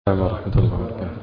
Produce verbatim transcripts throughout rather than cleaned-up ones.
السلام ورحمة الله وبركاته.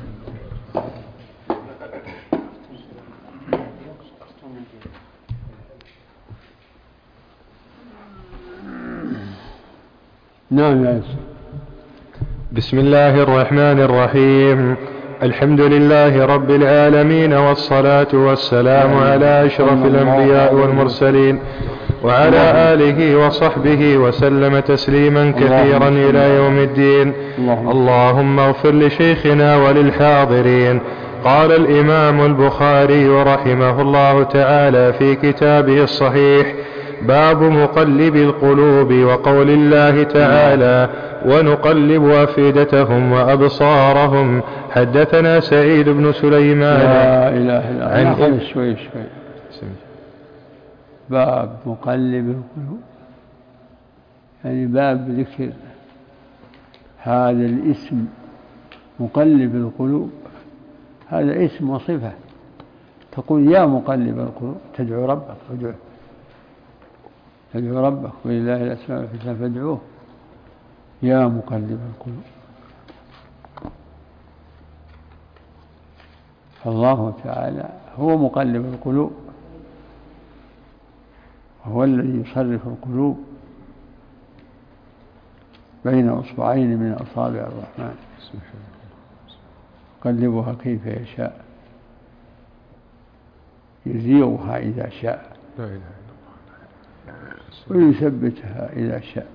نعم يا يسر. بسم الله الرحمن الرحيم. الحمد لله رب العالمين، والصلاة والسلام على أشرف الأنبياء والمرسلين وعلى آله وصحبه وسلم تسليما كثيرا إلى يوم الدين. اللهم اغفر لشيخنا وللحاضرين. قال الإمام البخاري رحمه الله تعالى في كتابه الصحيح: باب مقلب القلوب، وقول الله تعالى: ونقلب أفئدتهم وأبصارهم. حدثنا سعيد بن سليمان. لا إله إلا الله. عن شوي شوي. باب مقلب القلوب، يعني باب ذكر هذا الاسم مقلب القلوب. هذا اسم وصفة، تقول يا مقلب القلوب، تدعو ربك تدعو, تدعو ربك ولله الأسماء الحسنى فادعوه يا مقلب القلوب. فالله تعالى هو مقلب القلوب، وهو الذي يصرف القلوب بين أصبعين من أصابع الرحمن يقلبها كيف يشاء، يزيغها إذا شاء ويثبتها إذا شاء.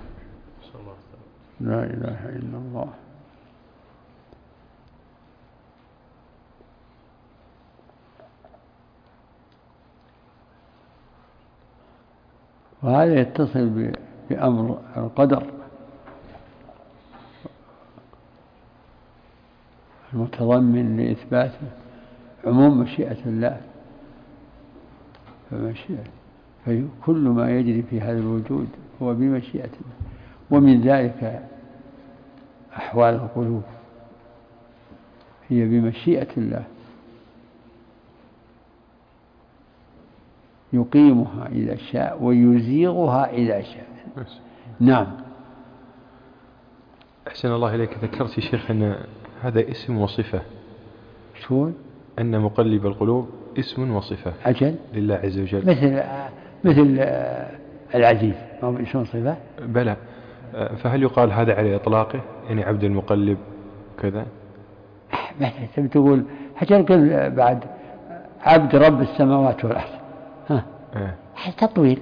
لا إله إلا الله. وهذا يتصل بأمر القدر المتضمن لإثبات عموم مشيئة الله. فمشيئة فكل ما يجري في هذا الوجود هو بمشيئة الله، ومن ذلك أحوال القلوب هي بمشيئة الله، يقيمها إذا شاء ويزيغها إذا شاء. نعم. أحسن الله إليك. ذكرت يا شيخ أن هذا اسم وصفة. شو؟ أن مقلب القلوب اسم وصفة أجل لله عز وجل، مثل مثل العزيز ما هو اسم وصفة؟ بلى. فهل يقال هذا على إطلاقه، يعني عبد المقلب كذا؟ مثل تبي تقول هتنقل بعد عبد رب السماوات والأرض، ها أه. تطويل.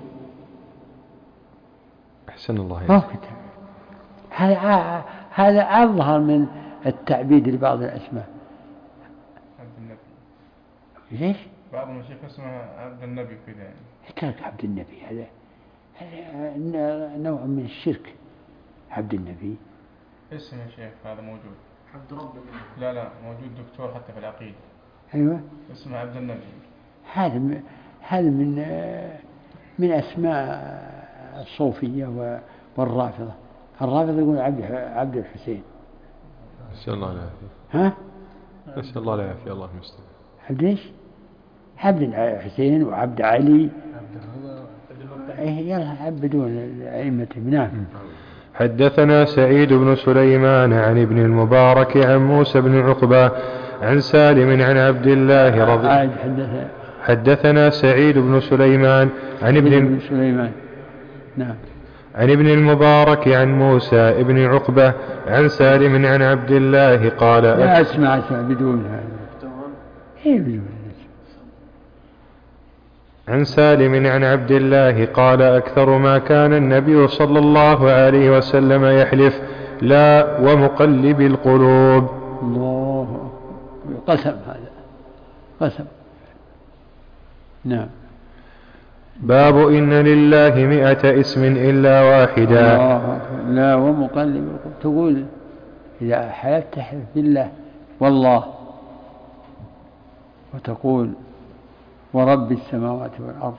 أحسن الله إليك. هذا هذا أظهر من التعبيد لبعض الأسماء. عبد النبي. ليش؟ بعض المشايخ اسمها عبد النبي كذا يعني. ترك عبد النبي، هذا هذا نوع من الشرك. عبد النبي اسم يا شيخ هذا موجود. عبد رب النبي. لا لا موجود دكتور حتى في العقيدة. أيوة. اسمه عبد النبي. هذا هذا من من أسماء الصوفية والرافضة. الرافضة يقول عبد عبد الحسين. نسأل الله العافية. ها؟ نسأل الله العافية. الله المستعان. عبد ايش؟ عبد الحسين وعبد علي. إيه يلا عبدون الأئمة. نعم. حدثنا سعيد بن سليمان عن ابن المبارك عن موسى بن عقبة عن سالم عن عبد الله رضي الله عنه. حدثنا سعيد بن سليمان عن ابن سليمان. نعم. عن ابن المبارك عن موسى ابن عقبة عن سالم عن عبد الله قال: لا أسمع بدون هذا. إيه بدون. عن سالم عن عبد الله قال: أكثر ما كان النبي صلى الله عليه وسلم يحلف: لا ومقلب القلوب. الله قسم، هذا قسم. نعم. باب إن لله مئة اسم إلا واحدا. لا ومقلب القلوب، تقول إذا حلفت تحلف بالله والله، وتقول ورب السماوات والأرض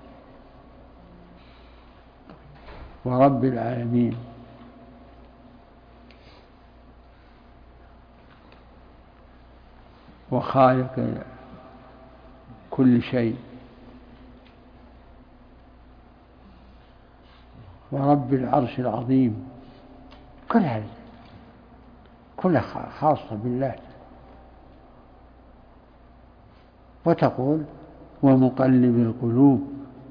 ورب العالمين وخالق كل شيء ورب العرش العظيم. كل هذا كلها خاصة بالله. وتقول ومقلب القلوب،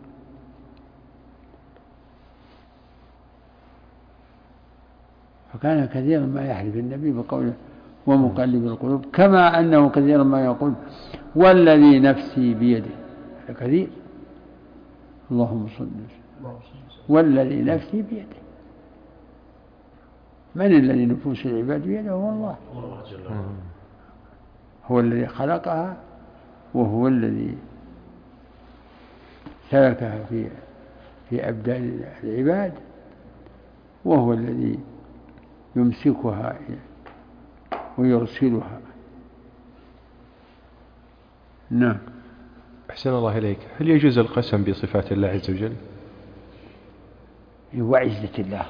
فكان كثيرا ما يحلف النبي بقوله ومقلب القلوب، كما أنه كثيرا ما يقول والذي نفسي بيده، هذا كثير. اللهم صل وسلم. والذي نفسي بيده، من الذي نفوس العباد بيده؟ هو الله، هو الذي خلقها، وهو الذي سلكها في في أبدان العباد، وهو الذي يمسكها ويرسلها. نعم. أحسن الله إليك. هل يجوز القسم بصفات الله عز وجل؟ وعزة الله،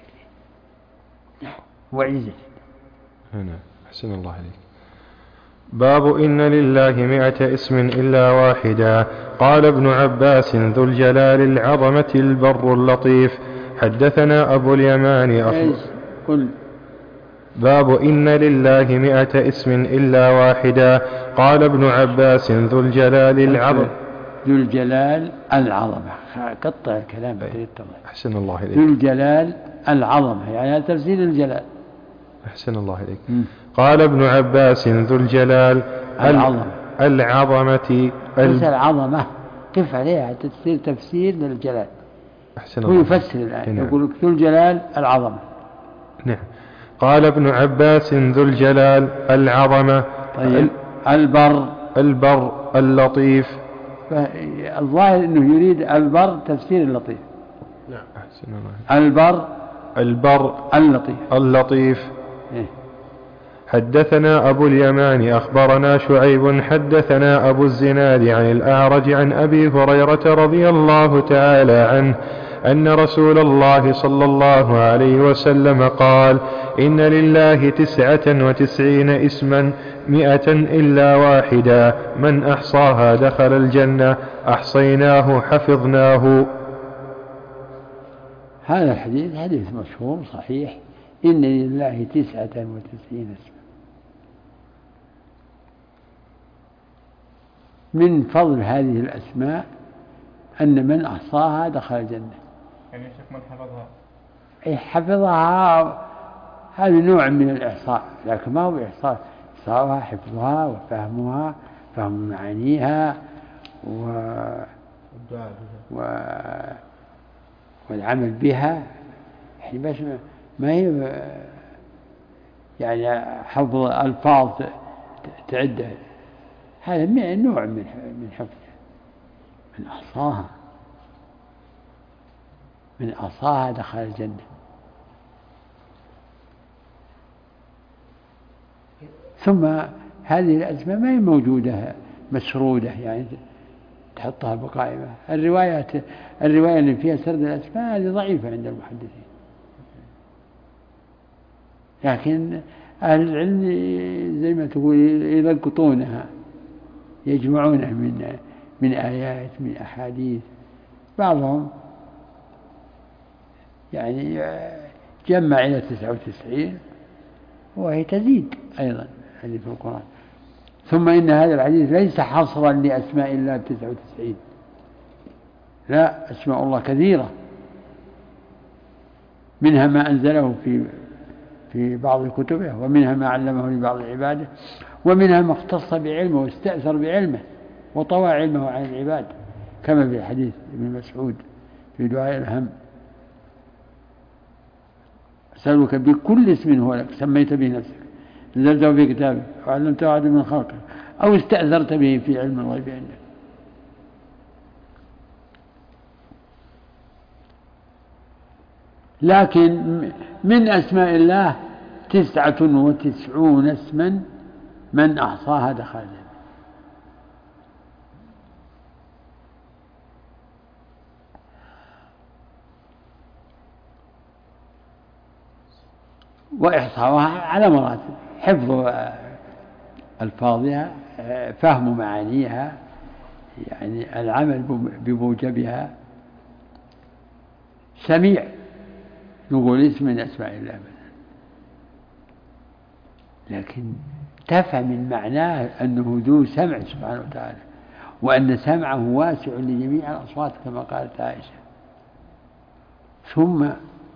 وعزة. نعم. أحسن الله إليك. باب إن لله مئة اسم إلا واحدا. قال ابن عباس ذو الجلال العظمة البر اللطيف. حدثنا أبو اليمان أخبر قل باب إن لله مئة اسم إلا واحدا. قال ابن عباس ذو الجلال العظمة ذو الجلال العظمة، قطع الكلام. أحسن الله إليك. ذو الجلال العظمة يعني تفسير الجلال. أحسن الله إليك. م. قال ابن عباس ذو الجلال العظمة العظمة ال... العظمة كيف عليها تفسير تفسير للجلال. أحسن هو يفسر الآن يقول ذو الجلال العظمة. نعم. قال ابن عباس ذو الجلال العظمة. طيب. البر البر اللطيف. الظاهر أنه يريد البر تفسير اللطيف. نعم. أحسن الله. البر البر اللطيف اللطيف. إيه؟ حدثنا أبو اليمان أخبرنا شعيب حدثنا أبو الزناد عن الأعرج عن أبي هريرة رضي الله تعالى عنه أن رسول الله صلى الله عليه وسلم قال إن لله تسعة وتسعين اسما مئة إلا واحدا من أحصاها دخل الجنة أحصيناه حفظناه. هذا الحديث حديث مشهور صحيح. إن لله تسعة وتسعين اسما. من فضل هذه الأسماء أن من أحصاها دخل الجنة. يعني شيخ من حفظها؟ أي حفظها، هذا نوع من الإحصاء، لكن ما هو بإحصاء. إحصاؤها حفظها وفهمها، فهم معانيها و... و... والعمل بها. يعني بس ما هي يعني حفظ ألفاظ تعد، هذا نوع من من حفظها. من أحصاها من أحصاها دخل الجنة. ثم هذه الأسماء ما هي موجودة مسرودة يعني تحطها بقائمة. الروايات الرواية اللي فيها سرد الأسماء هذه ضعيفة عند المحدثين، لكن أهل العلم زي ما تقول يلقطونها، يجمعونها من من آيات من أحاديث. بعضهم يعني جمع إلى تسعة وتسعين وهي تزيد أيضا هذه في القرآن. ثم إن هذا الحديث ليس حصرا لأسماء الله تسعة وتسعين، لا، أسماء الله كثيرة، منها ما أنزله في في بعض كتبه، ومنها ما علمه لبعض عباده، ومنها ما اختص بعلمه واستأثر بعلمه وطوى علمه عن العباد، كما في حديث ابن مسعود في دعاء الهم: أسألك بكل اسم هو لك سميت به نفسك نزلته في كتابك وعلمته أحد من خلقك أو استأثرت به في علم الغيب عندك. لكن من أسماء الله تسعة وتسعون اسما من أحصاها دخل الجنة. وإحصاؤها على مراتب: حفظ ألفاظها، فهم معانيها، يعني العمل بموجبها. سميع نقول اسم من أسماء الله مثلا، لكن تفهم من معناه أنه ذو سمع سبحانه وتعالى، وأن سمعه واسع لجميع الأصوات كما قالت عائشة. ثم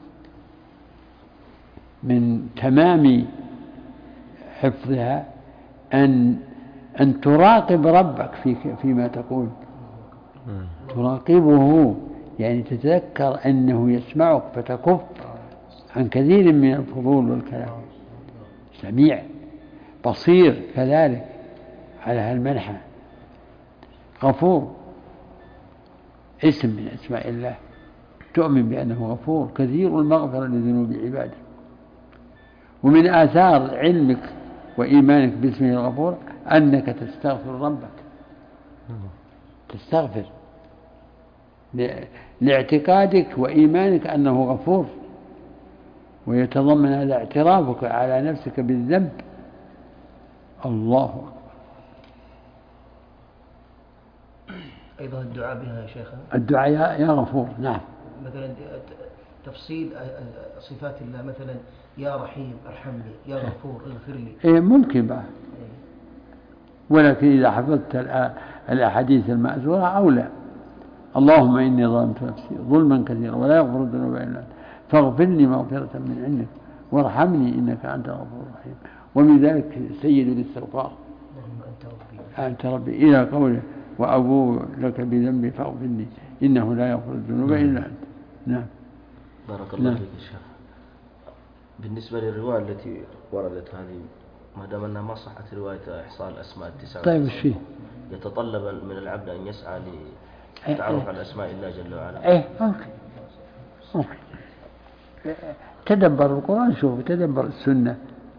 من تمام حفظها أن أن تراقب ربك في فيما تقول، تراقبه يعني تتذكر أنه يسمعك فتكف عن كثير من الفضول والكلام. سميع بصير كذلك على هالمنحى. غفور اسم من أسماء الله، تؤمن بأنه غفور كثير المغفرة لذنوب عباده. ومن آثار علمك وإيمانك باسمه الغفور أنك تستغفر ربك، تستغفر لاعتقادك وإيمانك أنه غفور، ويتضمن هذا اعترافك على نفسك بالذنب. الله أكبر. أيضا الدعاء بها يا شيخنا، الدعاء يا غفور. نعم. مثلا تفصيل صفات الله، مثلا يا رحيم ارحمني، يا غفور اغفر لي. إيه ممكن بقى، ولكن إذا حفظت الأحاديث المأثورة أولى. اللهم إني ظلمت نفسي ظلما كثيرا ولا يغفر الذنوب إلا أنت فاغفر لي مغفرة من عندك وارحمني إنك أنت الغفور الرحيم. ومن ذلك سيد الاستغفار، اللهم أنت ربي أنت ربي، إلى قوله وأبوء لك بذنبي فاغفر لي إنه لا يغفر الذنوب إلا أنت. نعم. بارك الله فيك يا شيخ. بالنسبة للرواية التي وردت هذه، ما دام أنها ما صحت رواية إحصاء الأسماء التسعة، طيب وش فيه؟ يتطلب من العبد أن يسعى للتعرف على أسماء الله جل وعلا. إيه ممكن ممكن. تدبر القرآن، شوف تدبر السنة.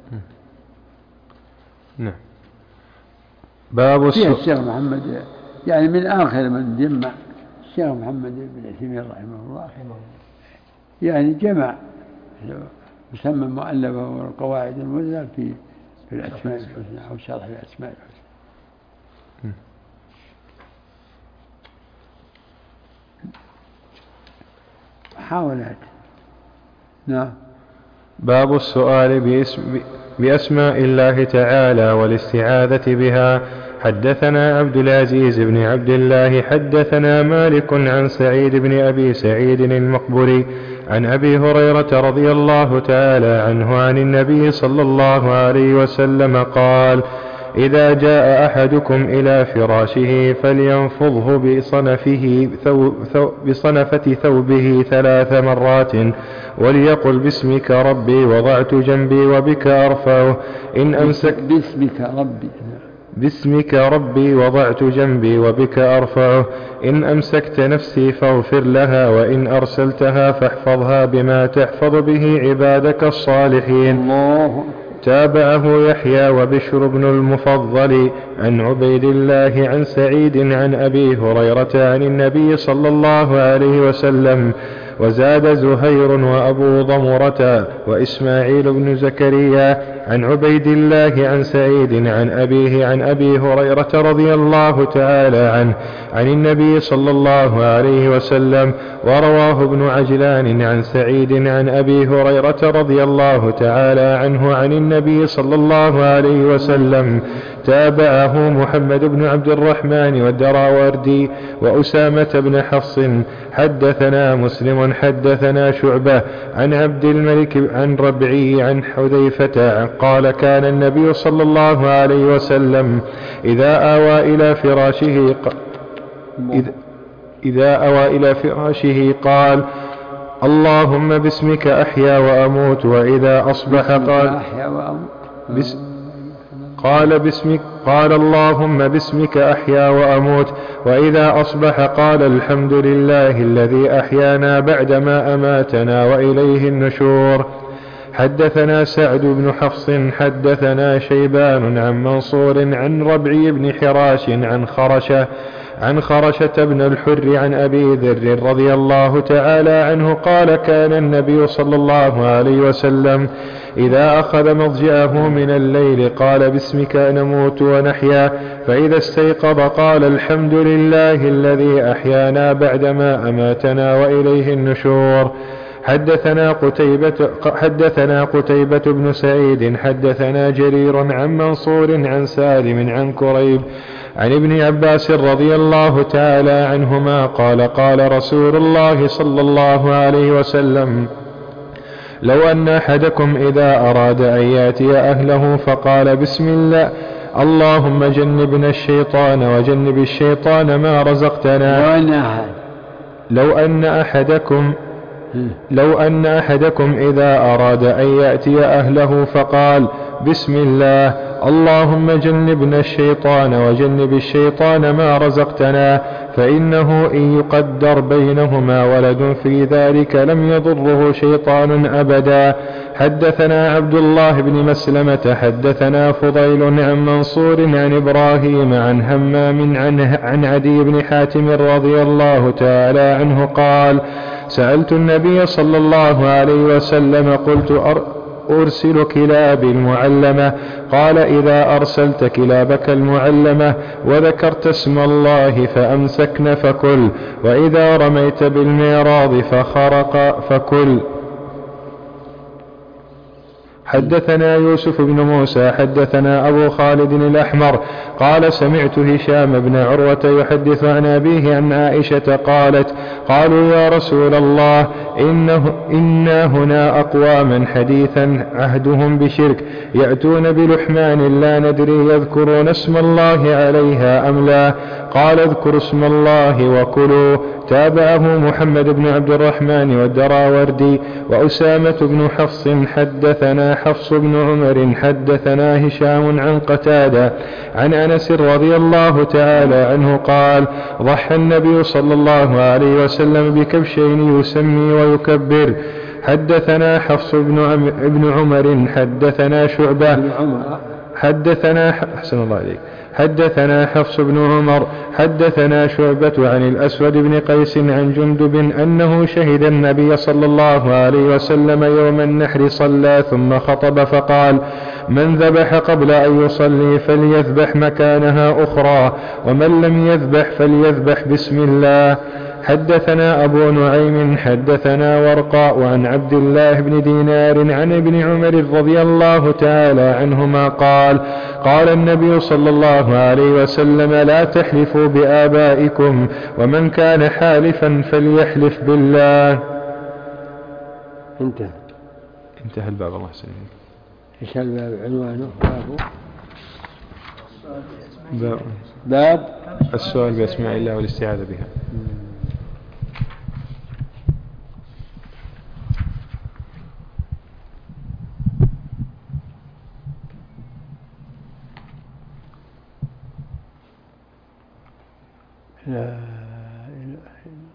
نعم. باب السؤال الشيخ محمد يعني من آخر من جمع الشيخ محمد بن عثيمين رحمه الله، يعني جمع مسمى مؤلفة والقواعد المثلى في في الأسماء الحسنى أو شرح الأسماء الحسنى. محاولات. نعم. باب السؤال باسم بأسماء الله تعالى والاستعاذة بها. حدثنا عبد العزيز بن عبد الله حدثنا مالك عن سعيد بن أبي سعيد المقبري عن أبي هريرة رضي الله تعالى عنه عن النبي صلى الله عليه وسلم قال: إذا جاء أحدكم إلى فراشه فلينفضه بصنفه ثو ثو بصنفة ثوبه ثلاث مرات وليقل: باسمك ربي وضعت جنبي وبك أرفعه. إن أمسك باسمك ربي باسمك ربي وضعت جنبي وبك أرفعه. إن أمسكت نفسي فاغفر لها، وإن أرسلتها فاحفظها بما تحفظ به عبادك الصالحين. الله. تابعه يحيى وبشر بن المفضل عن عبيد الله عن سعيد عن أبي هريرة عن النبي صلى الله عليه وسلم. وزاد زهير وأبو ضمرة وإسماعيل بن زكريا عن عبيد الله عن سعيد عن أبيه عن أبي هريرة رضي الله تعالى عنه عن النبي صلى الله عليه وسلم. ورواه ابن عجلان عن سعيد عن أبي هريرة رضي الله تعالى عنه عن النبي صلى الله عليه وسلم. تابعه محمد بن عبد الرحمن والدراوردي وأسامة بن حفص. حدثنا مسلم حدثنا شعبة عن عبد الملك عن ربعي عن حذيفة قال: كان النبي صلى الله عليه وسلم إذا آوى إلى فراشه إذا, إذا آوى إلى فراشه قال: اللهم باسمك أحيا وأموت. وإذا أصبح قال بس قال باسمك قال اللهم باسمك أحيا وأموت. وإذا أصبح قال: الحمد لله الذي أحيانا بعدما أماتنا وإليه النشور. حدثنا سعد بن حفص حدثنا شيبان عن منصور عن ربعي بن حراش عن خرشة عن خرشة بن الحر عن أبي ذر رضي الله تعالى عنه قال: كان النبي صلى الله عليه وسلم إذا أخذ مضجعه من الليل قال: باسمك نموت ونحيا. فإذا استيقظ قال: الحمد لله الذي أحيانا بعدما أماتنا وإليه النشور. حدثنا قتيبة, حدثنا قتيبة بن سعيد حدثنا جرير عن منصور عن سالم عن كريب عن ابن عباس رضي الله تعالى عنهما قال قال رسول الله صلى الله عليه وسلم لو أن أحدكم إذا أراد أن يأتي أهله فقال بسم الله اللهم جنبنا الشيطان وجنب الشيطان ما رزقتنا لو أن أحدكم لو أن أحدكم إذا أراد أن يأتي أهله فقال بسم الله اللهم جنبنا الشيطان وجنب الشيطان ما رزقتنا فإنه إن يقدر بينهما ولد في ذلك لم يضره شيطان أبدا. حدثنا عبد الله بن مسلمة حدثنا فضيل عن منصور عن إبراهيم عن همام عن, عن عدي بن حاتم رضي الله تعالى عنه قال سألت النبي صلى الله عليه وسلم قلت أر أرسل كلابي المعلمة قال إذا أرسلت كلابك المعلمة وذكرت اسم الله فأمسكن فكل وإذا رميت بالميراض فخرق فكل. حدثنا يوسف بن موسى حدثنا أبو خالد الأحمر قال سمعت هشام بن عروة يحدث عن أبيه عن عائشة قالت قالوا يا رسول الله إنه إنا هنا أقواما حديثا عهدهم بشرك يأتون بلحمان لا ندري يذكرون اسم الله عليها أم لا قال اذكر اسم الله وكلوا. تابعه محمد بن عبد الرحمن والدراوردي وأسامة بن حفص حدثنا حفص بن عمر حدثنا هشام عن قتادة عن أنس رضي الله تعالى عنه قال ضحى النبي صلى الله عليه وسلم بكبشين يسمي ويكبر. حدثنا حفص بن عمر حدثنا شعبة حدثنا أحسن الله عليك حدثنا حفص بن عمر حدثنا شعبة عن الأسود بن قيس عن جندب أنه شهد النبي صلى الله عليه وسلم يوم النحر صلى ثم خطب فقال من ذبح قبل أن يصلي فليذبح مكانها أخرى ومن لم يذبح فليذبح بسم الله. حدثنا أبو نعيم حدثنا ورقاء عن عبد الله بن دينار عن ابن عمر رضي الله تعالى عنهما قال قال النبي صلى الله عليه وسلم لا تحلفوا بآبائكم ومن كان حالفا فليحلف بالله. انتهى انتهى الباب. الله يسلمك. ايش الباب عنوانه؟ باب باب السؤال بأسماء الله والاستعاذة بها. لا إله إلا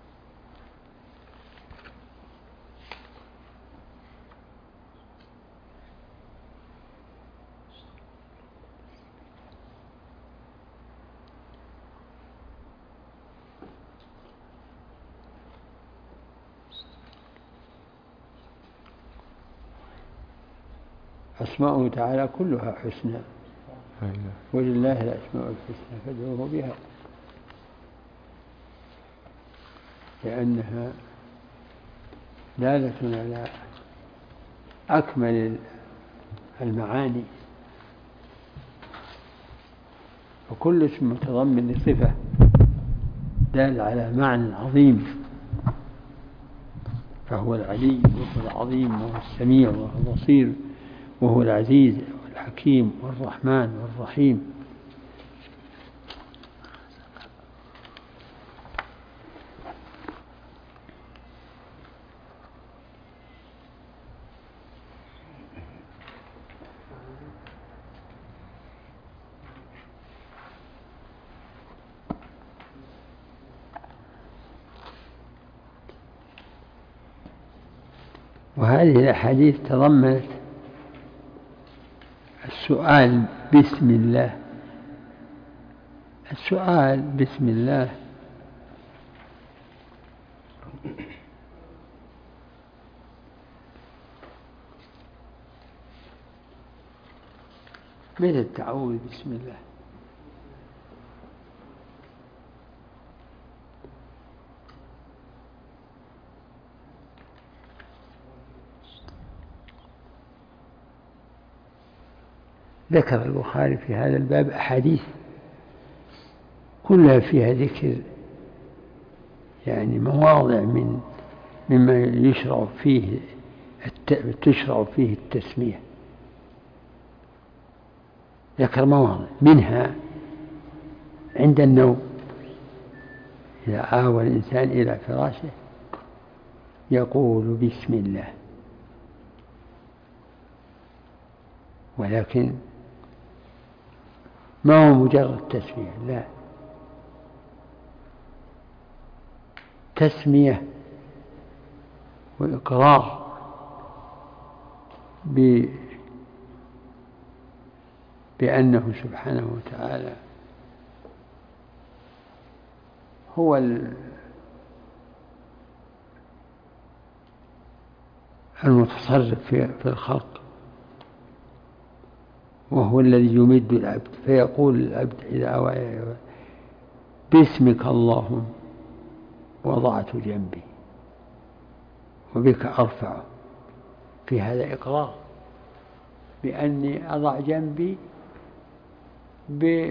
أسماؤه تعالى كلها حسنى ولله الأسماء الحسنى فادعوه بها لأنها دالة على أكمل المعاني وكل اسم متضمن لصفة دال على معنى عظيم فهو العلي وهو العظيم وهو السميع وهو البصير وهو العزيز والحكيم والرحمن والرحيم. وهذه الأحاديث تضمنت السؤال بسم الله. السؤال بسم الله مثل التعوذ بسم الله ذكر البخاري في هذا الباب أحاديث كلها فيها ذكر يعني مواضع من مما يشرع فيه تشرع فيه التسمية، ذكر مواضع منها عند النوم إذا آوى الإنسان إلى فراشه يقول بسم الله، ولكن ما هو مجرد تسمية، لا، تسمية وإقرار بأنه سبحانه وتعالى هو المتصرف في الخلق، وهو الذي يمد العبد، فيقول العبد إذا أوى باسمك اللهم وضعت جنبي وبك أرفعه، في هذا إقرار بأني أضع جنبي ب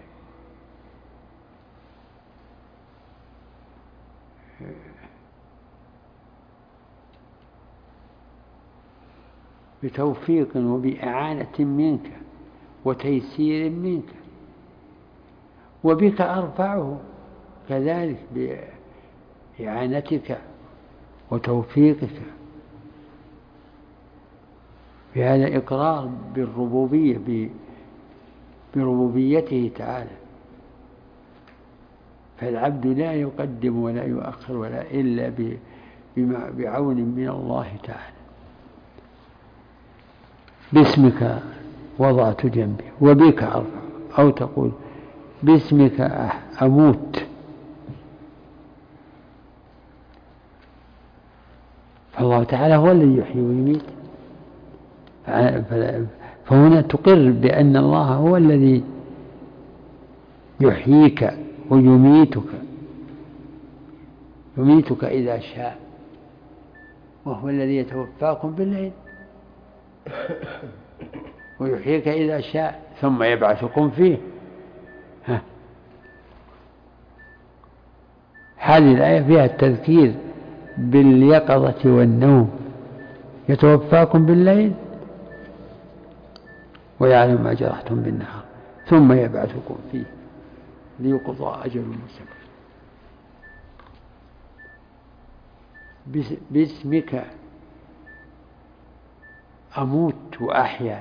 بتوفيق وبإعانة منك وتيسير منك، وبك أرفعه كذلك بإعانتك وتوفيقك، في هذا إقرار بالربوبية بربوبيته تعالى، فالعبد لا يقدم ولا يؤخر ولا إلا بعون من الله تعالى. باسمك وضعت جنبي وبك أرفع، أو تقول باسمك أموت، فالله تعالى هو الذي يحيي ويميت، فهنا تقر بأن الله هو الذي يحييك ويميتك، يميتك إذا شاء، وهو الذي يتوفاكم بالليل ويحييك إذا شاء ثم يبعثكم فيه. ها. هذه الآية فيها التذكير باليقظة والنوم، يتوفاكم بالليل ويعلم ما جرحتم بالنهار ثم يبعثكم فيه ليقضى أجل مسمى. باسمك أموت وأحيا،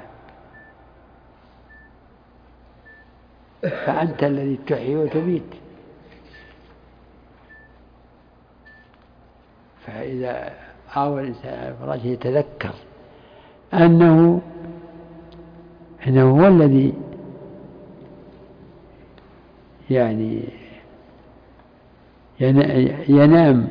فأنت الذي تحيي وتميت، فإذا آوى الإنسان على فراشه يتذكر أنه إنه هو الذي يعني ينام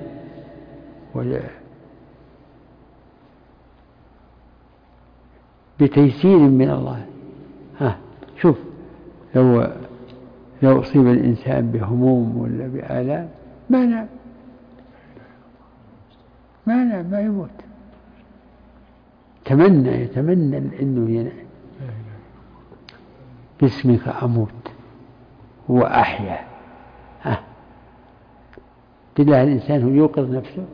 بتيسير من الله. ها شوف، لو لو أصيب الإنسان بهموم ولا بآلام ما نام ما نام ما يموت، تمنى يتمنى إنه ينام. باسمك أموت وأحيا. ها بالله الإنسان هو يوقظ نفسه،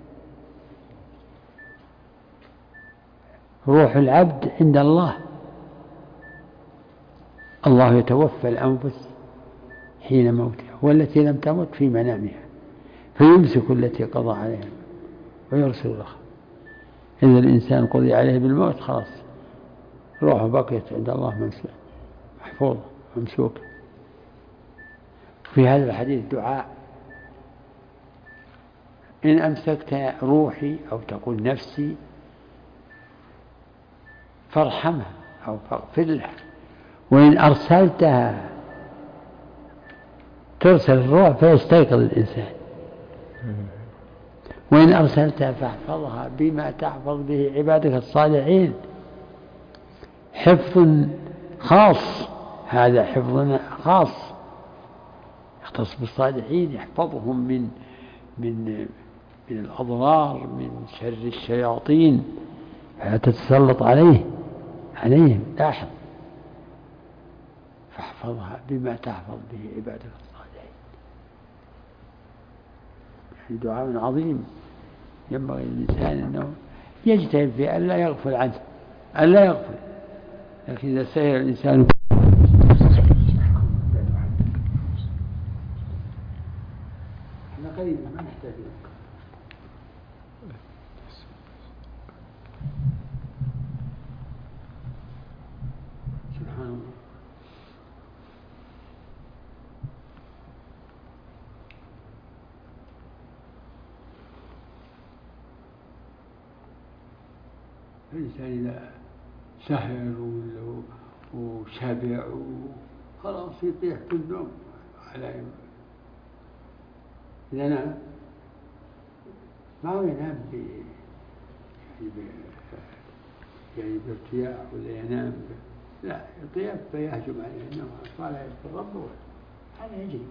روح العبد عند الله، الله يتوفى الأنفس حين موتها والتي لم تمت في منامها فيمسك التي قضى عليها ويرسل الأخرى. إذا الإنسان قضي عليه بالموت خلاص روحه بقيت عند الله محفوظة ممسوكة. في هذا الحديث دعاء: إن أمسكت روحي أو تقول نفسي فارحمها أو فاغفر لها، وإن أرسلتها ترسل الروح فيستيقظ الإنسان، وإن أرسلتها فاحفظها بما تحفظ به عبادك الصالحين. حفظ خاص، هذا حفظ خاص يختص بالصالحين، يحفظهم من من من الأضرار، من شر الشياطين، فلا تتسلط عليه عليهم. لاحظ فاحفظها بما تحفظ به عبادك الصالحين. يعني دعاء عظيم ينبغي للإنسان أنه يجتهد في أن لا يغفل عنه، أن لا يغفل. لكن إذا سهل الإنسان احنا قريبا ما نحتاج سبحان الله. الإنسان إذا سهر وشبع خلاص يطيح في النوم على إذا نام ما هو ينام ب يعني ب يعني بارتياح ولا ينام ب... لا يطيح فيهجم عليه النوم قال يذكر ربه هذا يجري.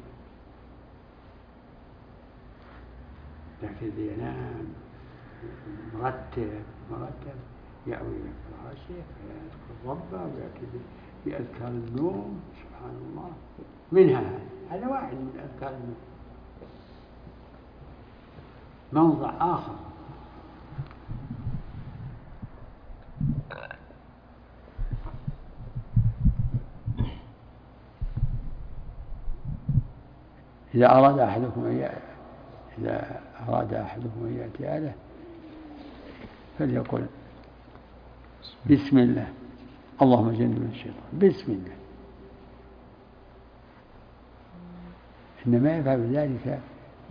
لكن إذا ينام مرتب مرتب يأوي إلى فراشه فيذكر ربه ويأتي بأذكار النوم سبحان الله. منها هذا واحد من أذكار النوم. موضع آخر إذا أراد أحدكم أن إذا أراد أحدكم أن يأتي أهله فليقل بسم الله اللهم جنبنا الشيطان بسم الله. إنما يفعل ذلك ب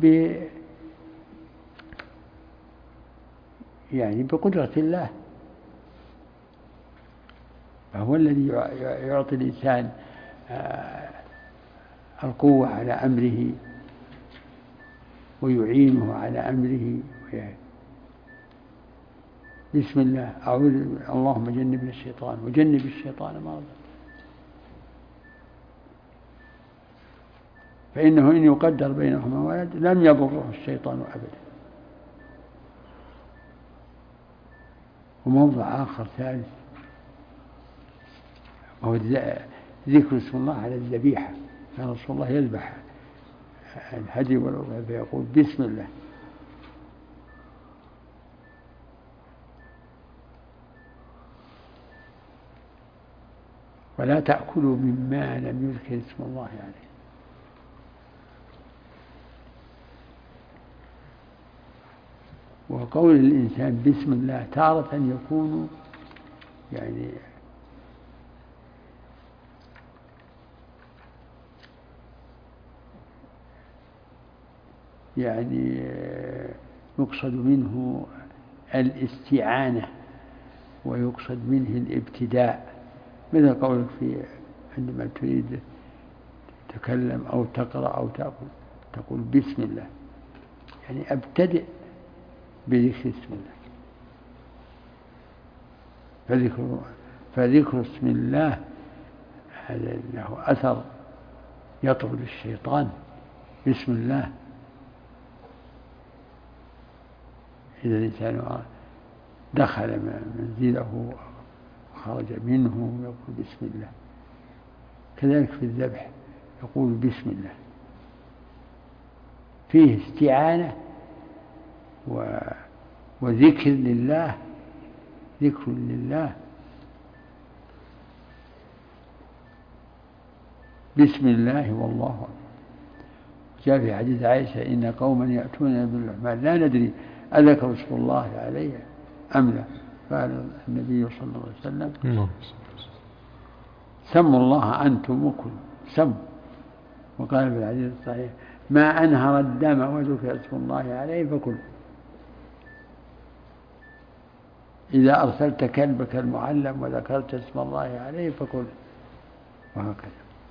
يعني بقدرة الله، فهو الذي يعطي الإنسان القوة على أمره ويعينه على أمره. بسم الله أعوذ اللهم جنبنا الشيطان وجنب الشيطان ما رزقنا. فإنه إن يقدر بينهما ولد لم يضره الشيطان أبدا. وموضع آخر ثالث وهو ذكر اسم الله على الذبيحة. كان رسول الله يذبح الهدي والأضحية فيقول بسم الله. ولا تأكلوا مما لم يذكر اسم الله عليه. وقول الإنسان بسم الله تارة يكون يعني يعني يقصد منه الاستعانة ويقصد منه الابتداء، مثل قولك في عندما تريد تتكلم أو تقرأ أو تأكل تقول بسم الله، يعني أبتدئ بذكر اسم الله. فذكر, فذكر اسم الله هذا له أثر يطرد الشيطان. بسم الله إذا الإنسان دخل منزله خرج منه يقول بسم الله. كذلك في الذبح يقول بسم الله، فيه استعانة و... وذكر لله، ذكر لله. بسم الله والله أكبر. جاء في حديث عائشة إن قوما يأتون بالرحمن لا ندري أذكر اسم الله عليه أم لا، قال النبي صلى الله عليه وسلم سموا الله أنتم وكلوا سموا. وقال في الحديث الصحيح ما أنهر الدم وذكر اسم الله عليه فكلوا. إذا أرسلت كلبك المعلم وذكرت اسم الله عليه فكل، وهكذا.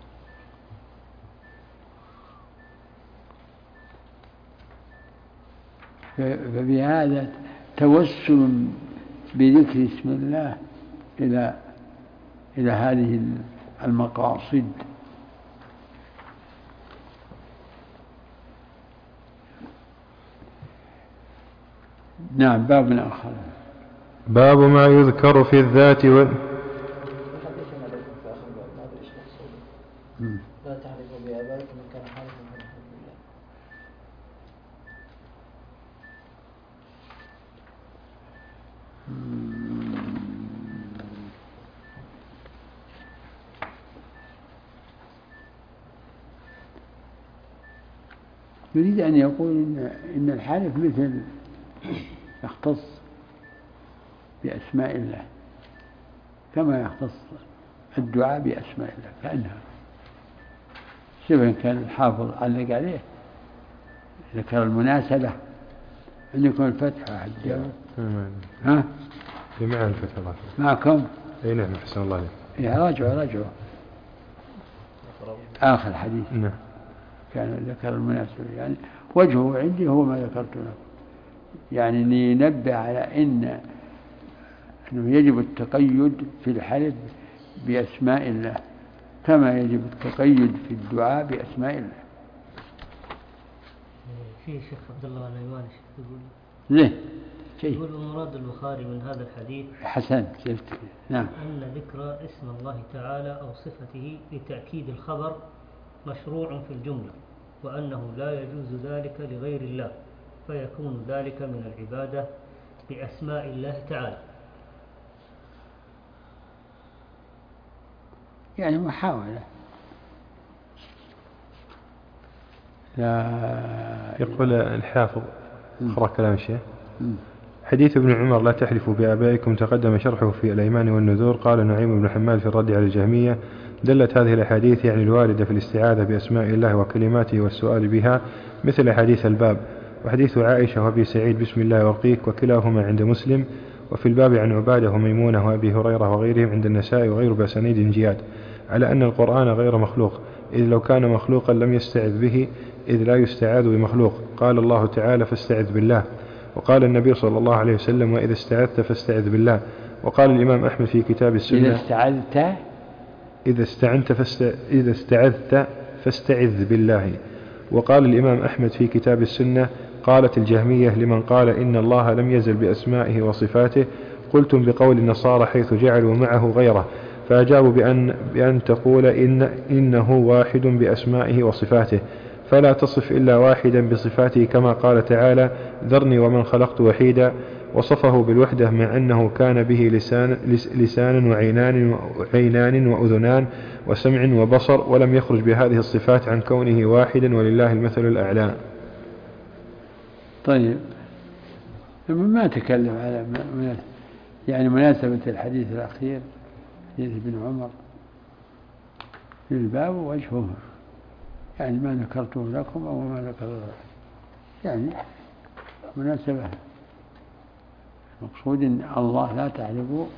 فبهذا توسل بذكر اسم الله إلى إلى هذه المقاصد. نعم. باب آخر، باب ما يذكر في الذات وال... لا تحلفوا بآبائكم من كان حالفا فليحلف بالله. يريد أن يقول إن, إن الحالف مثل يختص بأسماء الله كما يختص الدعاء بأسماء الله، كأنها شبه كان الحافظ علق عليه ذكر المناسبة. عندكم الفتح أحد جاوب؟ ها؟ معنا الفتح الله معكم؟ اي نعم أحسن الله عليك. إيه راجعوا راجعوا آخر حديث. نعم. كان ذكر المناسبة، يعني وجهه عندي هو ما ذكرت لكم، يعني لننبه على إن أنه يجب التقيد في الحلف بأسماء الله كما يجب التقيد في الدعاء بأسماء الله. في شيخ عبد الله الأيواني يقول ليه؟ يقول مراد البخاري من هذا الحديث حسن شفت نعم أن ذكر اسم الله تعالى أو صفته لتأكيد الخبر مشروع في الجملة، وأنه لا يجوز ذلك لغير الله، فيكون ذلك من العبادة بأسماء الله تعالى. يعني محاولة. لا يقول الحافظ اقرأ كلام الشيخ. حديث ابن عمر لا تحلفوا بآبائكم تقدم شرحه في الأيمان والنذور. قال نعيم بن حماد في الرد على الجهمية: دلت هذه الأحاديث يعني الواردة في الاستعاذة بأسماء الله وكلماته والسؤال بها مثل حديث الباب، وحديث عائشة وأبي سعيد بسم الله وارقيك، وكلاهما عند مسلم، وفي الباب عن عبادة وميمونة وأبي هريرة وغيرهم عند النساء وغير بأسانيد جياد، على أن القرآن غير مخلوق، إذ لو كان مخلوقا لم يستعذ به، إذ لا يستعاذ بمخلوق. قال الله تعالى: فاستعذ بالله. وقال النبي صلى الله عليه وسلم: وإذا استعذت فاستعذ بالله. وقال الإمام أحمد في كتاب السنة: إذا استعذت إذا استعنت فاست... إذا استعذت فاستعذ بالله. وقال الإمام أحمد في كتاب السنة: قالت الجهمية لمن قال إن الله لم يزل بأسمائه وصفاته: قلتم بقول النصارى حيث جعلوا معه غيره، فأجابوا بأن, بأن تقول إن إنه واحد بأسمائه وصفاته، فلا تصف إلا واحدا بصفاته، كما قال تعالى: ذرني ومن خلقت وحيدا. وصفه بالوحدة مع أنه كان به لسان, لسان وعينان, وعينان وأذنان وسمع وبصر، ولم يخرج بهذه الصفات عن كونه واحدا ولله المثل الأعلى. طيب ما تكلم على يعني مناسبة الحديث الأخير حديث ابن عمر في الباب وجهه، يعني ما ذكرته لكم أو ما ذكر، يعني مناسبة. مقصود إن الله لا تحلفوا،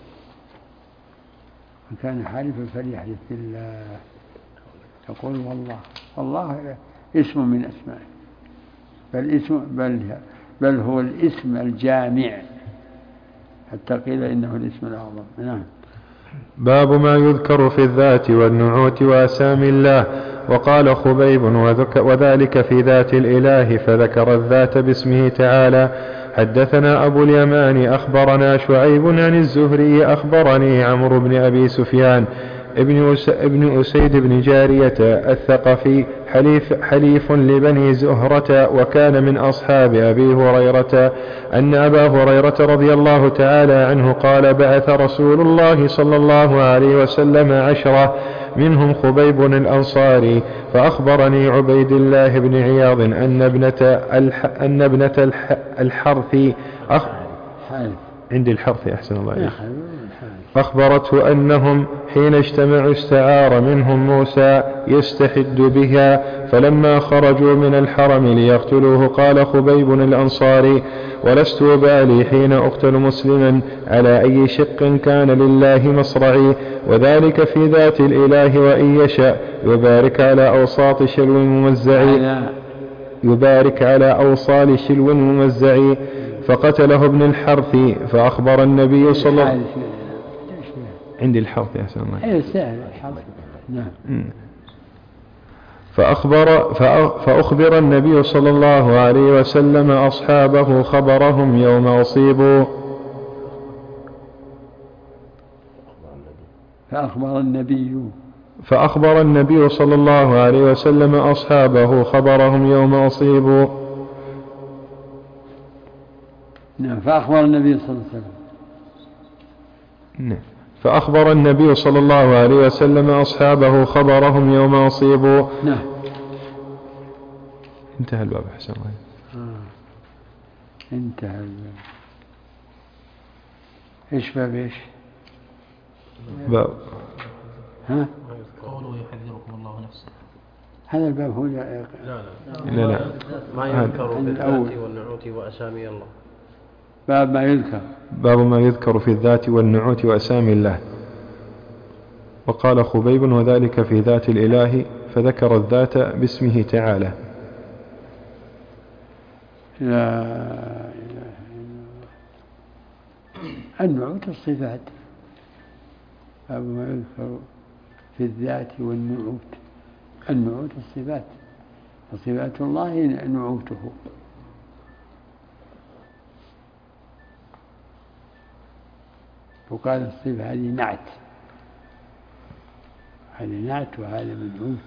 من كان حالفا فليحلف بالله. يقول والله، والله اسم من أسمائه، بل اسم بل بل هو الاسم الجامع، حتى قيل إنه الاسم الأعظم. نعم. باب ما يذكر في الذات والنعوت وأسامي الله. وقال خبيب: وذلك في ذات الإله، فذكر الذات باسمه تعالى. حدثنا أبو اليمان أخبرنا شعيب عن الزهري أخبرني عمرو بن أبي سفيان ابن, أس ابن أسيد بن جارية الثقفي حليف, حليف لبني زهرة، وكان من أصحاب أبي هريرة، أن أبا هريرة رضي الله تعالى عنه قال: بعث رسول الله صلى الله عليه وسلم عشرة، منهم خبيب الأنصاري، فأخبرني عبيد الله بن عياض أن ابنة, الح أن ابنة الح الحرث أخ عندي الحرث أحسن الله عليك أخبرته أنهم حين اجتمعوا استعار منهم موسى يستحد بها، فلما خرجوا من الحرم ليقتلوه قال خبيب الأنصاري: ولست بالي حين أقتل مسلما على أي شق كان لله مصرعي، وذلك في ذات الإله، وإن يشاء يبارك على أوساط شلو ممزعي يبارك على أوصال شلو ممزعي. فقتله ابن الحرث، فأخبر النبي صلى الله عليه وسلم عندي الحرث يا سلام الله فأخبر, فأخبر النبي صلى الله عليه وسلم أصحابه خبرهم يوم أصيبوا. فأخبر النبي فأخبر النبي صلى الله عليه وسلم أصحابه خبرهم يوم أصيبوا. نعم. فأخبر النبي صلى الله عليه وسلم نعم. فأخبر النبي صلى الله عليه وسلم أصحابه خبرهم يوم أصيبوا. نعم. انتهى الباب حسن الله. آه. انتهى الباب. ايش باب ايش؟ باب ها؟ قوله يحذركم الله نفسه. هذا الباب هو لا لا لا لا ما يذكر في الذات والنعوت وأسامي الله. باب ما يذكر باب ما يذكر في الذات والنعوت وأسامي الله. وقال خبيب وذلك في ذات الإله فذكر الذات باسمه تعالى. لا إله إلا الله. النعوت الصفات. باب ما يذكر في الذات والنعوت. النعوت الصفات، وصفات الله نعوته. وقال الصفة هذه نعت، هذه نعت وهذا منعوت.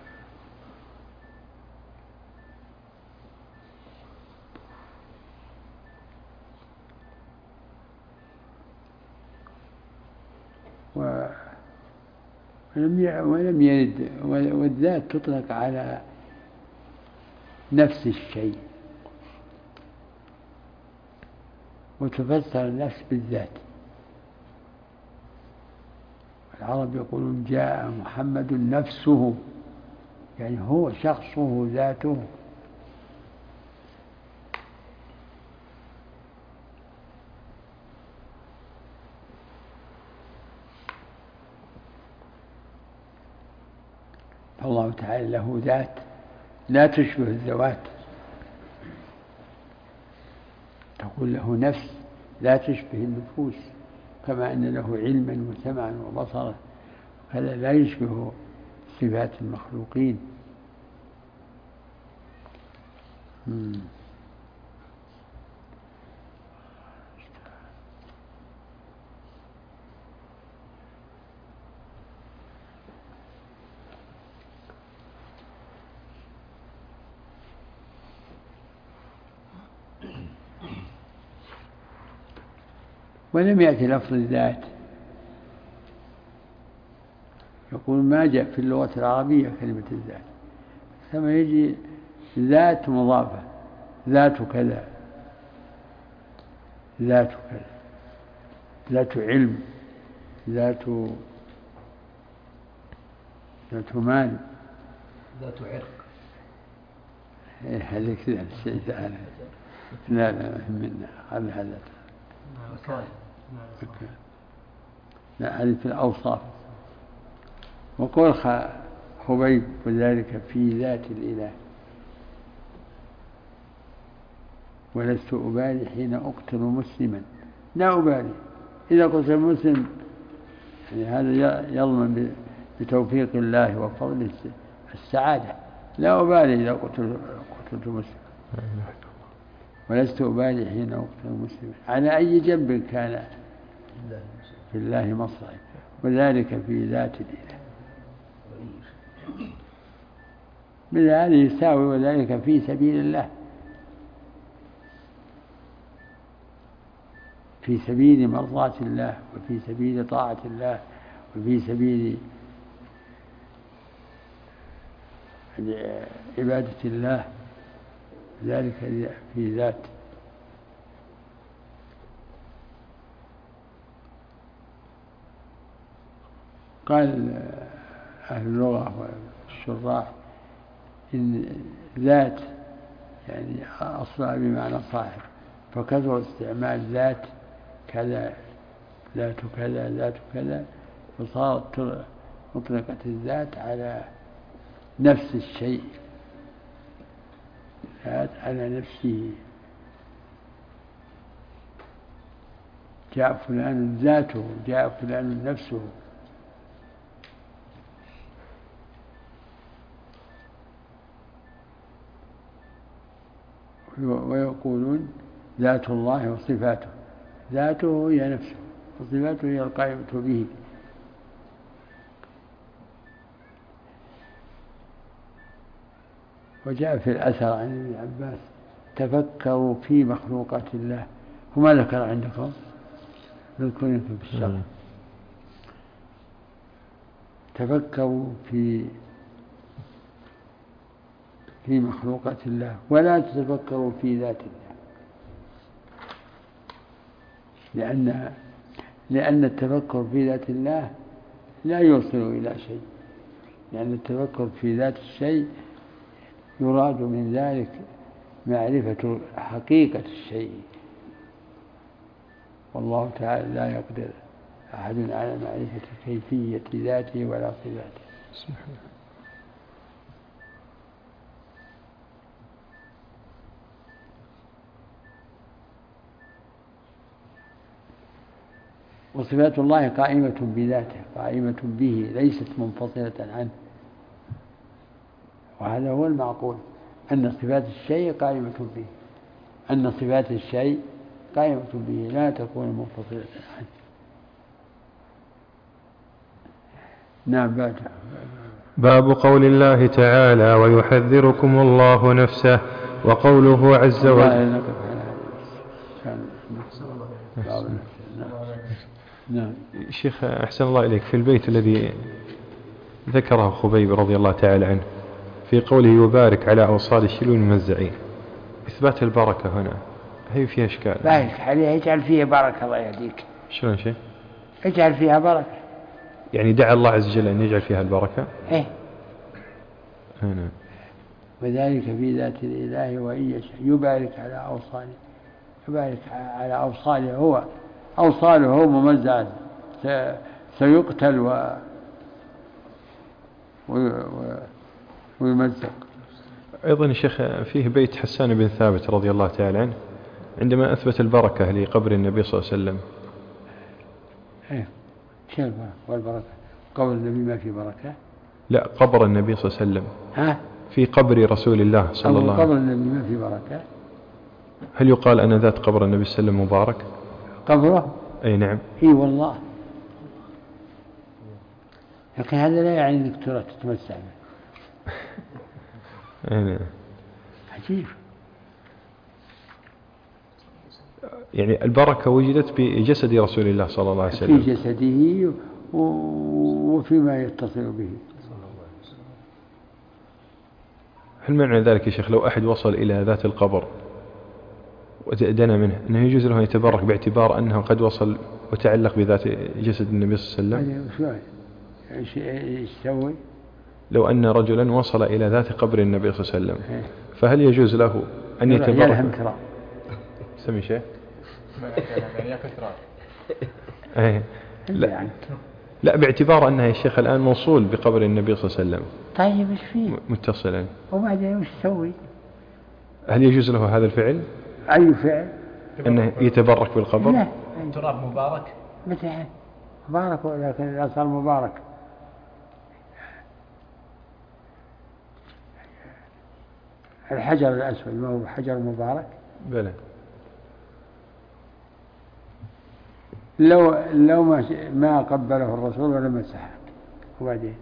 ولم يرد. والذات تطلق على نفس الشيء، وتفسر النفس بالذات. العرب يقولون جاء محمد نفسه، يعني هو شخصه ذاته. فالله تعالى له ذات لا تشبه الذوات. تقول له نفس لا تشبه النفوس، كما أن له علما وسمعا وبصرا، هذا لا يشبه صفات المخلوقين. مم. ولم يأتي لفظ الذات. يقول ما جاء في اللغة العربية كلمة الذات، كما يجي ذات مضافة، ذات كذا، ذات كذا، ذات علم، ذات ذات مال، ذات عرق. إيه هذا كذا الشيء ثاني. لا لا منا هذا هذا لا، هذه في الأوصاف. وقول خبيب وذلك في ذات الإله ولست أبالي حين أقتل مسلما. لا أبالي إذا قتل مسلم، يعني هذا يضمن بتوفيق الله وفضله السعادة. لا أبالي إذا قتل قتلت مسلم، ولست أبالي حين أقتل مسلما على أي جنب كان في الله مصرعي، وذلك في ذات الإله. من هذه يساوي وذلك في سبيل الله، في سبيل مرضاة الله، وفي سبيل طاعة الله، وفي سبيل عبادة الله، ذلك في ذات. قال أهل اللغة والشراح إن ذات يعني أصلها بمعنى صاحب، فكثر استعمال ذات كذا، ذات كذا، ذات كذا، فصارت مطلقة الذات على نفس الشيء، ذات على نفسه. جاء فلان ذاته، جاء فلان نفسه. ويقولون ذات الله وصفاته، ذاته هي نفسه، وصفاته هي القائمة به. وجاء في الأثر عن ابن عباس تفكروا في مخلوقات الله، وما ذكر عندكم ذكركم في الشرع. تفكروا في في مخلوقات الله ولا تتفكروا في ذات الله، لأن لأن التفكر في ذات الله لا يوصل إلى شيء، لأن التفكر في ذات الشيء يراد من ذلك معرفة حقيقة الشيء، والله تعالى لا يقدر أحد على معرفة كيفية ذاته ولا صفاته. وصفات الله قائمة بذاته، قائمة به، ليست منفصلة عنه، وهذا هو المعقول، أن صفات الشيء قائمة به، أن صفات الشيء قائمة به لا تكون منفصلة عنه. نعم. بعد باب قول الله تعالى ويحذركم الله نفسه، وقوله عز وجل. نعم. شيخ أحسن الله إليك، في البيت الذي ذكره خبيب رضي الله تعالى عنه في قوله يبارك على أوصال الشلول الممزعين، إثبات البركة هنا هي فيها إشكال. بارك عليها، يجعل فيها بركة الله يهديك. شلون شيء؟ يجعل فيها بركة، يعني دعا الله عز وجل أن يجعل فيها البركة. إيه هنا. وذلك في ذات الإله وإن يشاء يبارك على أوصاله، يبارك على أوصاله، هو أوصاله هو ممزعة سيقتل و... و... ويمزق. أيضا الشيخ فيه بيت حسان بن ثابت رضي الله تعالى عنه عندما أثبت البركة لقبر النبي صلى الله عليه وسلم. إيه شو البركة والبركة؟ قبر النبي ما في بركة؟ لا، قبر النبي صلى الله عليه وسلم. ها؟ في قبر رسول الله صلى الله عليه وسلم. قبر النبي ما في بركة؟ هل يقال أن ذات قبر النبي صلى الله عليه وسلم مبارك؟ قبره؟ أي نعم. إي والله، لكن هذا لا يعني أنك ترى تتمسح به. أي نعم. عجيب. يعني البركة وجدت بجسد رسول الله صلى الله عليه وسلم، في جسده وفيما يتصل به. هل معنى ذلك يا شيخ لو أحد وصل إلى ذات القبر ودنا منه أنه يجوز له أن يتبرك باعتبار أنه قد وصل وتعلق بذات جسد النبي صلى الله عليه وسلم؟ ايش يسوي؟ لو أن رجلا وصل إلى ذات قبر النبي صلى الله عليه وسلم فهل يجوز له أن يتبرك؟ سمي شيء؟ لا لا، باعتبار أنها يا شيخ الآن موصول بقبر النبي صلى الله عليه وسلم. طيب ايش فيه؟ متصلا. وبعدين وش يسوي؟ هل يجوز له هذا الفعل؟ أي فعل؟ أنه يتبرك بالقبر؟ لا. تراب مبارك؟ متى مبارك، ولكن إذا صار مبارك الحجر الأسود ما هو حجر مبارك؟ بلى. لو لو ما ما قبله الرسول ولا مسحه وبعدين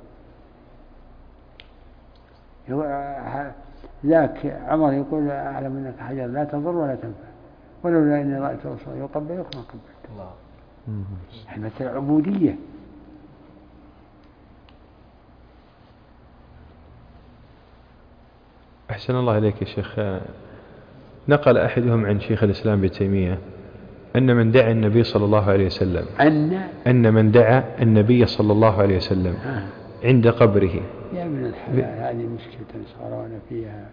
ذاك عمر يقول أعلم أنك حجر لا تضر ولا تنفع، ولولا إني رأيت الرسول يقبلك ما قبلت. الله. مثل العبودية. أحسن الله إليك يا شيخ. نقل أحدهم عن شيخ الإسلام ابن تيمية أن من دعا النبي صلى الله عليه وسلم أن أن من دعا النبي صلى الله عليه وسلم آه. عند قبره. يا ابن الحلال هذه مشكلة صارنا فيها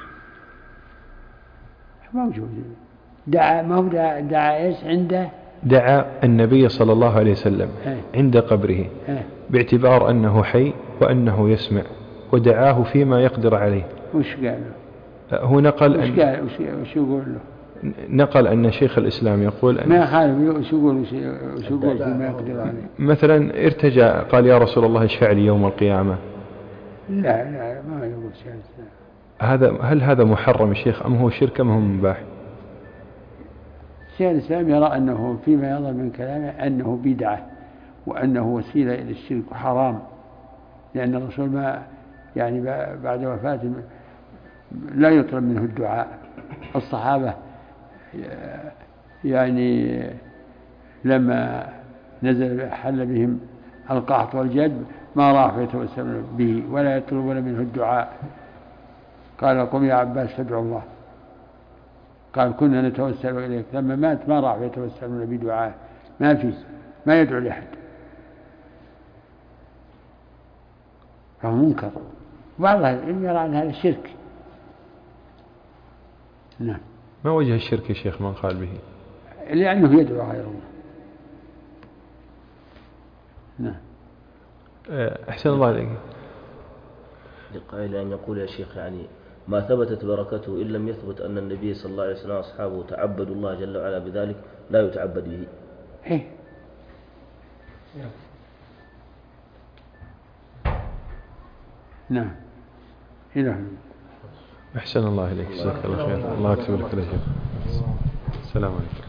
موجود. دعا ما هو دعا, دعا إيش عنده؟ دعا النبي صلى الله عليه وسلم آه. عند قبره آه. باعتبار أنه حي وأنه يسمع، ودعاه فيما يقدر عليه. وش قال له؟ هو نقل وش قال وش, وش يقول له؟ نقل أن شيخ الإسلام يقول أن ما خالف وش يقول وش يقول فيما يقدر عليه. مثلا ارتجى قال يا رسول الله اشفع لي يوم القيامة. لا لا ما يقول شيء. هذا هل هذا محرم يا شيخ أم هو شرك أم هو مباح؟ شيخ الإسلام يرى أنه فيما يظهر من كلامه أنه بدعة وأنه وسيلة إلى الشرك وحرام، لأن الرسول ما يعني بعد وفاته لا يطلب منه الدعاء. الصحابة يعني لما نزل حل بهم القحط والجد ما راحوا يتوسلون به ولا يطلبون منه الدعاء. قال قم يا عباس فادعوا الله. قال كنا نتوسل إليك. لما مات ما راحوا يتوسلون بدعاء، ما فيه، ما يدعو لأحد، فهو منكر. بعض العلم يرى أن هذا شرك. نعم. ما وجه الشرك يا شيخ من قال به؟ لأنه يدعو غير الله. نعم. أحسن الله عليك. لقائل أن يقول يا شيخ يعني ما ثبتت بركته إن لم يثبت أن النبي صلى الله عليه وسلم وأصحابه تعبدوا الله جل وعلا بذلك لا يتعبد به. إيه. نعم. إله. أحسن الله إليك. جزاك الله خير. الله يكتب لك الأجر. السلام عليكم.